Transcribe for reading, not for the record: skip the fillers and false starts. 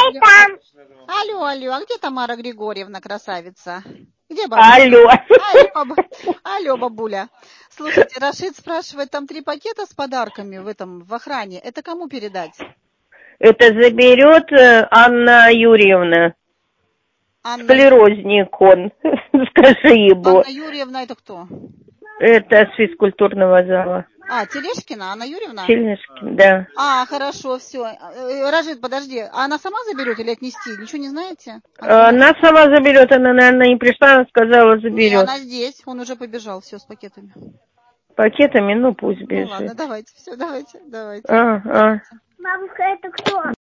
Алло, там. алло, а где Тамара Григорьевна, красавица? Где бабуля? Алло. Алло, бабуля. Слушайте, Рашид спрашивает, там 3 пакета с подарками в охране. Это кому передать? Это заберет Анна Юрьевна. Склерозник он. Скажи ему. Анна Юрьевна, это кто? Это с физкультурного зала. Тележкина, Анна Юрьевна? Тележкин, да. Хорошо, все. Рашид, подожди, а она сама заберет или отнести? Ничего не знаете? Она сама заберет, она, наверное, не пришла, она сказала, заберет. Не, она здесь, он уже побежал, все, с пакетами. Пакетами, ну пусть бежит. Ну ладно, давайте, все, давайте. Бабушка, это кто?